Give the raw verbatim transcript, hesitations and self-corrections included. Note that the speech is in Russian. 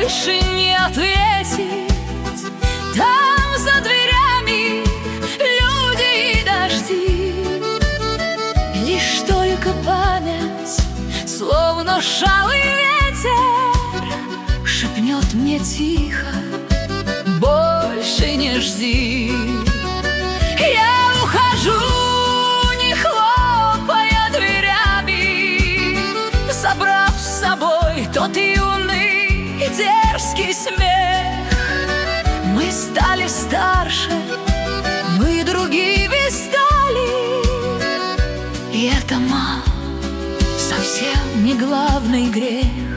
больше не ответить. Там за дверями люди и дожди, лишь только память, словно шалый ветер, шепнет мне тихо: больше не жди. Я ухожу, не хлопая дверями, забрав с собой тот юный и дерзкий смех. Мы стали старше, мы другими стали, и это, мам, совсем не главный грех.